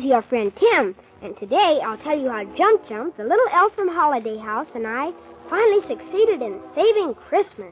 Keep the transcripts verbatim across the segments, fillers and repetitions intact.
your friend Tim, and today I'll tell you how Jump Jump, the little elf from Holiday House, and I finally succeeded in saving Christmas.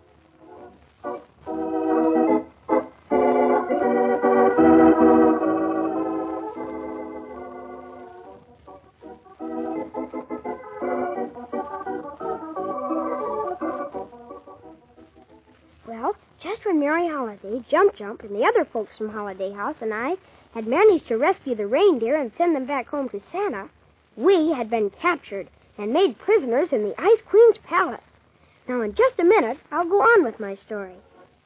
Well, just when Merry Holiday, Jump Jump, and the other folks from Holiday House and I had managed to rescue the reindeer and send them back home to Santa, we had been captured and made prisoners in the Ice Queen's palace. Now, in just a minute, I'll go on with my story.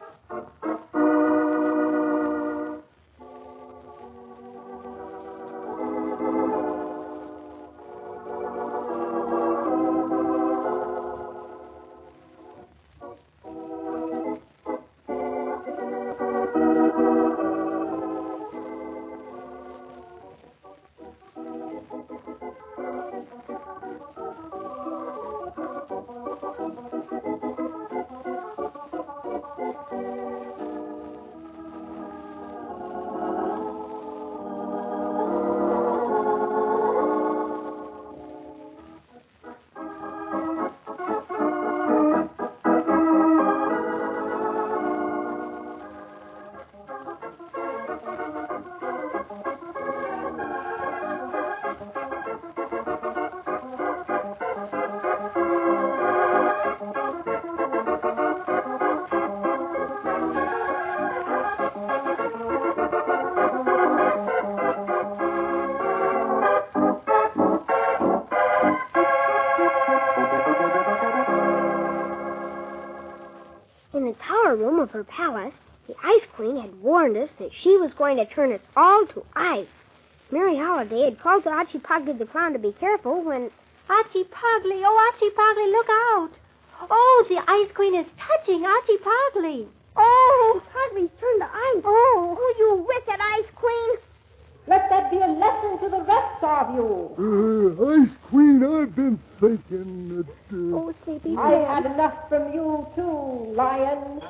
In the tower room of her palace, the Ice Queen had warned us that she was going to turn us all to ice. Merry Holiday had called to Archie Pogley the Clown to be careful when... Archie Pogley, oh, Archie Pogley, look out. Oh, the Ice Queen is touching Archie Pogley. Oh, Pogley's turned to ice. Oh. Oh, you wicked Ice Queen. Let that be a lesson to the rest of you. Uh, Ice Queen, I've been thinking that... Uh... Oh, Sleepy I Slim. had enough from you, too, Lion.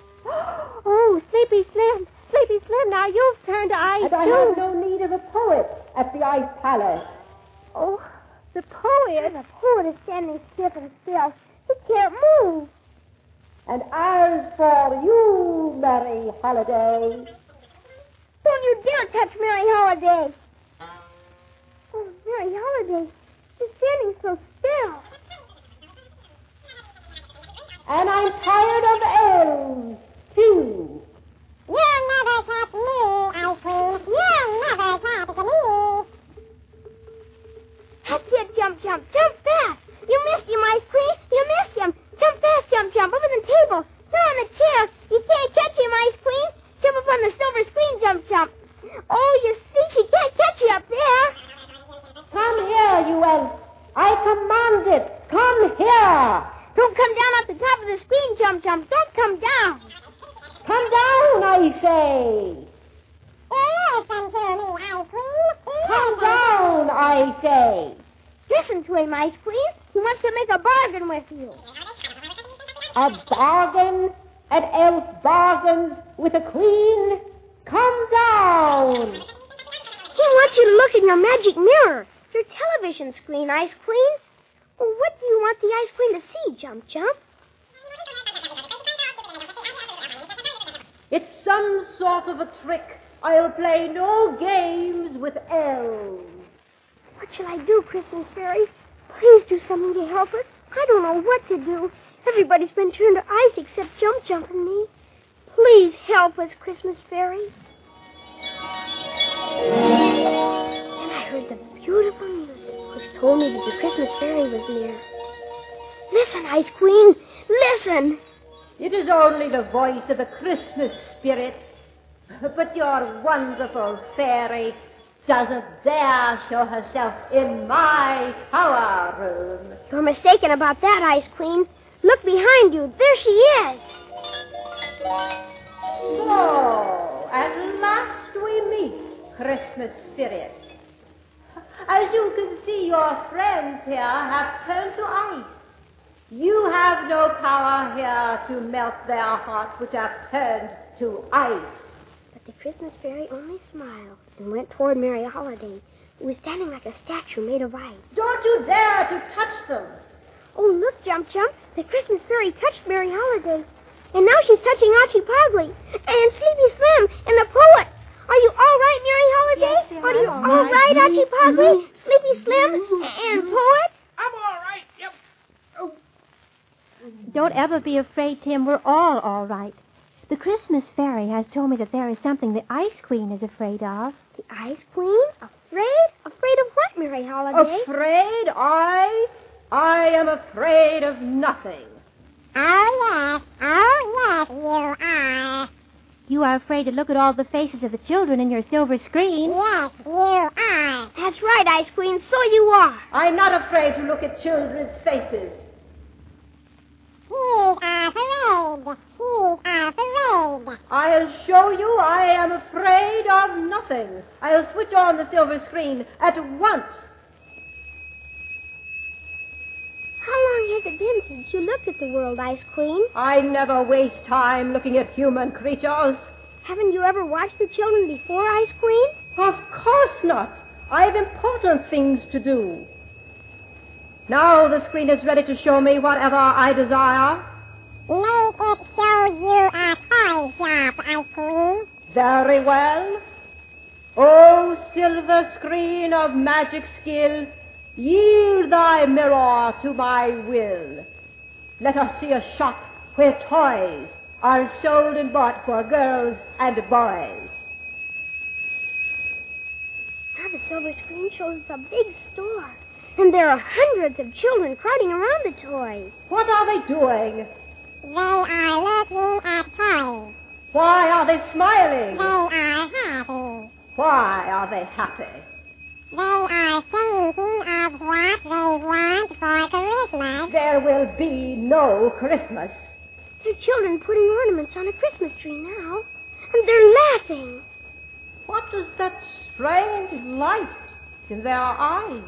Oh, Sleepy Slim. Sleepy Slim, now you've turned to ice, And I too. have no need of a poet at the Ice Palace. Oh, the poet. The poet is standing stiff and still. He can't move. And as for you, Merry Holiday... Don't you dare touch Merry Holiday. Oh, Merry Holiday. She's standing so still. And I'm tired of elves, too. You'll never catch me, Ice Queen. You'll never catch me. That's it, Jump Jump. Jump fast. You missed him, Ice Queen. You missed him. Jump fast, Jump Jump. Over the table. Throw on the chair. You can't catch him, Ice Queen. Jump up on the silver screen, Jump Jump. Oh, you see, she can't catch you up there. Come here, you elf. I command it. Come here. Don't come down off the top of the screen, Jump Jump. Don't come down. Come down, I say. Oh, listen to me, Ice Queen. Come down, I say. Listen to him, Ice Queen. He wants to make a bargain with you. A bargain? An elf bargains with a queen? Come down. He wants you to look in your magic mirror, your television screen, Ice Queen. Well, what do you want the Ice Queen to see, Jump Jump? It's some sort of a trick. I'll play no games with elves. What shall I do, Christmas Fairy? Please do something to help us. I don't know what to do. Everybody's been turned to ice except Jump Jump and me. Please help us, Christmas Fairy. Then I heard the beautiful music, which told me that the Christmas Fairy was near. Listen, Ice Queen, listen. It is only the voice of the Christmas spirit. But your wonderful fairy doesn't dare show herself in my tower room. You're mistaken about that, Ice Queen. Look behind you. There she is. So, at last we meet, Christmas spirit. As you can see, your friends here have turned to ice. You have no power here to melt their hearts, which have turned to ice. But the Christmas fairy only smiled and went toward Mary Holiday, who was standing like a statue made of ice. Don't you dare to touch them. Oh, look, Jump Jump. The Christmas fairy touched Mary Holiday. And now she's touching Archie Pogley and Sleepy Slim and the poet. Are you all right, Mary Holiday? Yes, Are you I'm all all right, right. Archie Pogley, Sleepy Slim, and poet? I'm all right. Yep. Oh. Don't ever be afraid, Tim. We're all all right. The Christmas fairy has told me that there is something the Ice Queen is afraid of. The Ice Queen? Afraid? Afraid of what, Mary Holiday? Afraid? I? I am afraid of nothing. Oh, yes. Oh, yes, you are. You are afraid to look at all the faces of the children in your silver screen. Yes, you are. That's right, Ice Queen. So you are. I'm not afraid to look at children's faces. He's afraid. He's afraid. I'll show you I am afraid of nothing. I'll switch on the silver screen at once. How long has it been since you looked at the world, Ice Queen? I never waste time looking at human creatures. Haven't you ever watched the children before, Ice Queen? Of course not. I have important things to do. Now the screen is ready to show me whatever I desire. Make it show you a toy shop, Ice Queen. Very well. O silver screen of magic skill, yield thy mirror to my will. Let us see a shop where toys are sold and bought for girls and boys. Now the silver screen shows us a big store, and there are hundreds of children crowding around the toys. What are they doing? They are looking at toys. Why are they smiling? They are happy. Why are they happy? They are thinking of what they want for Christmas. There will be no Christmas. There are children putting ornaments on a Christmas tree now, and they're laughing. What is that strange light in their eyes?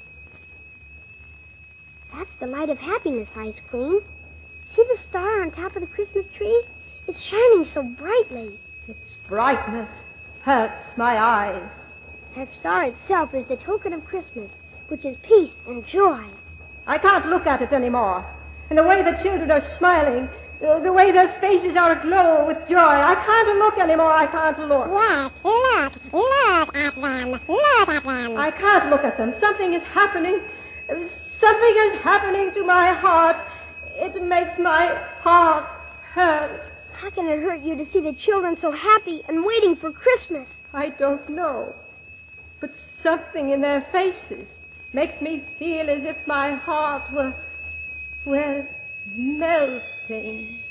That's the light of happiness, Ice Queen. See the star on top of the Christmas tree? It's shining so brightly. Its brightness hurts my eyes. That star itself is the token of Christmas, which is peace and joy. I can't look at it anymore. And the way the children are smiling, uh, the way their faces are aglow with joy, I can't look anymore. I can't look. Yes, look. Look at them. Look at them. I can't look at them. Something is happening. Uh, Something is happening to my heart. It makes my heart hurt. How can it hurt you to see the children so happy and waiting for Christmas? I don't know. But something in their faces makes me feel as if my heart were, were melting.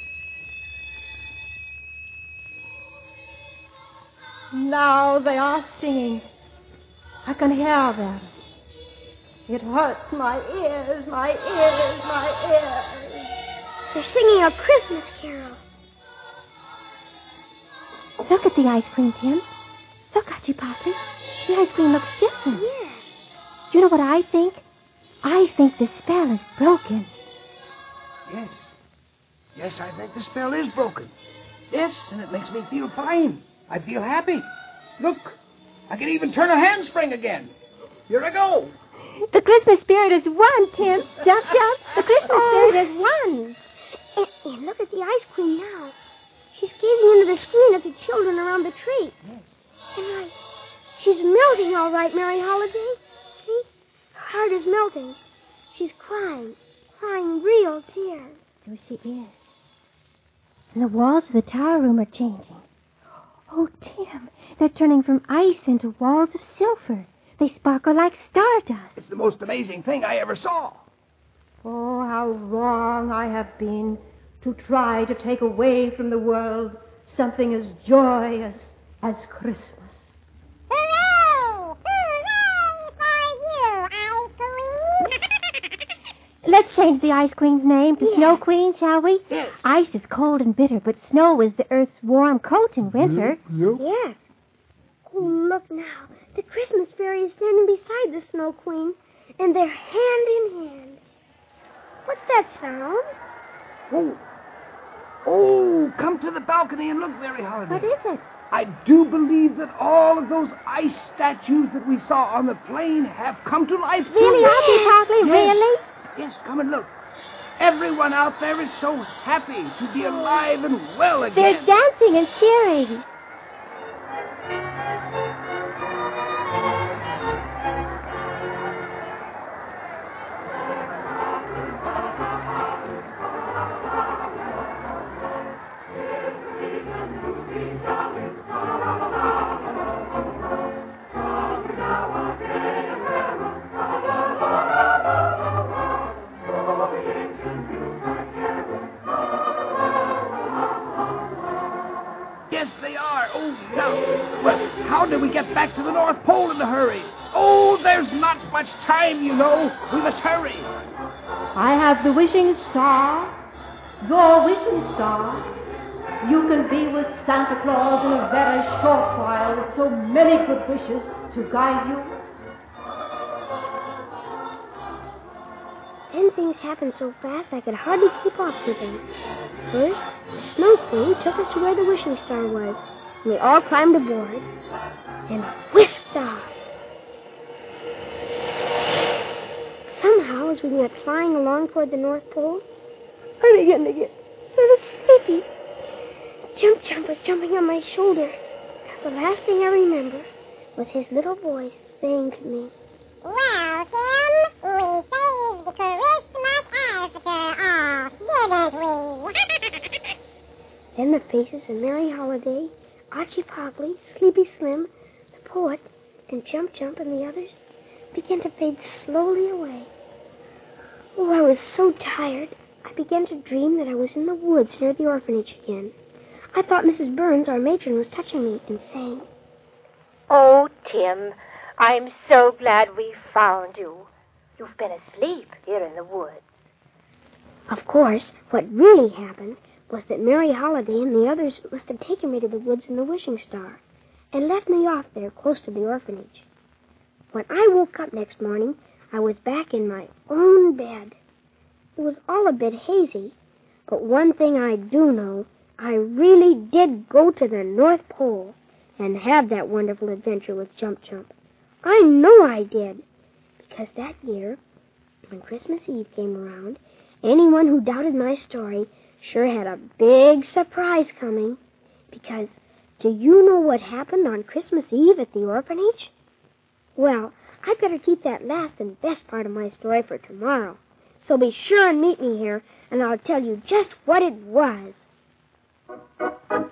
Now they are singing. I can hear them. It hurts my ears, my ears, my ears. They're singing a Christmas carol. Look at the Ice Queen, Tim. Look, Archie Pogley. The ice cream looks different. Yes. You know what I think? I think the spell is broken. Yes. Yes, I think the spell is broken. Yes, and it makes me feel fine. I feel happy. Look, I can even turn a handspring again. Here I go. The Christmas spirit has won, Tim. Jump, jump. The Christmas spirit has won. And, and look at the Ice Queen now. She's gazing into the screen at the children around the tree. Yes. And I... She's melting all right, Mary Holiday. See? Her heart is melting. She's crying. Crying real tears. So she is. And the walls of the tower room are changing. Oh, Tim, they're turning from ice into walls of silver. They sparkle like stardust. It's the most amazing thing I ever saw. Oh, how wrong I have been to try to take away from the world something as joyous as Christmas. Hooray! Hooray for you, Ice Queen! Let's change the Ice Queen's name to Yeah. Snow Queen, shall we? Yes. Ice is cold and bitter, but snow is the Earth's warm coat in winter. Yep. Yes. Oh, look now. The Christmas fairy is standing beside the Snow Queen, and they're hand in hand. What's that sound? Oh. Oh, come to the balcony and look, Mary Holiday. What is it? I do believe that all of those ice statues that we saw on the plain have come to life. Really, Auntie Parsley, Yes. really? Yes, come and look. Everyone out there is so happy to be alive and well again. They're dancing and cheering. Yes, they are. Oh, now, well, how do we get back to the North Pole in a hurry? Oh, there's not much time, you know. We must hurry. I have the wishing star, your wishing star. You can be with Santa Claus in a very short while with so many good wishes to guide you. Then things happened so fast I could hardly keep up with them. First, the Snow Queen took us to where the wishing star was, and we all climbed aboard and whisked off. Somehow, as we went flying along toward the North Pole, I began to get sort of sleepy. Jump Jump was jumping on my shoulder. The last thing I remember was his little voice saying to me, Well, Tim, we saved the Christmas Arbiter off, didn't we? Then the faces of Merry Holiday, Archie Pogley, Sleepy Slim, the poet, and Jump Jump and the others began to fade slowly away. Oh, I was so tired, I began to dream that I was in the woods near the orphanage again. I thought Missus Burns, our matron, was touching me and saying, Oh, Tim, I'm so glad we found you. You've been asleep here in the woods. Of course, what really happened was that Merry Holiday and the others must have taken me to the woods in the Wishing Star and left me off there close to the orphanage. When I woke up next morning, I was back in my own bed. It was all a bit hazy, but one thing I do know, I really did go to the North Pole and have that wonderful adventure with Jump Jump. I know I did, because that year, when Christmas Eve came around, anyone who doubted my story sure had a big surprise coming. Because do you know what happened on Christmas Eve at the orphanage? Well, I'd better keep that last and best part of my story for tomorrow. So be sure and meet me here, and I'll tell you just what it was.